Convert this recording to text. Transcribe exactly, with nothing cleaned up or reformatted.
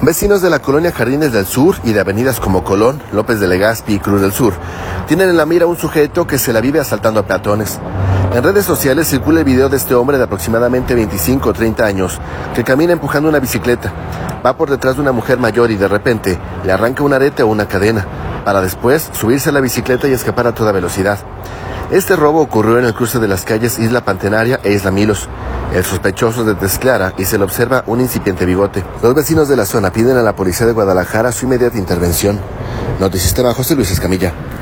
Vecinos de la colonia Jardines del Sur y de avenidas como Colón, López de Legazpi y Cruz del Sur tienen en la mira un sujeto que se la vive asaltando a peatones. En redes sociales circula el video de este hombre de aproximadamente veinticinco o treinta años que camina empujando una bicicleta. Va por detrás de una mujer mayor y de repente le arranca un arete o una cadena, para después subirse a la bicicleta y escapar a toda velocidad. Este robo ocurrió en el cruce de las calles Isla Pantenaria e Isla Milos. El sospechoso es de tez clara y se le observa un incipiente bigote. Los vecinos de la zona piden a la policía de Guadalajara su inmediata intervención. Notisistema, José Luis Escamilla.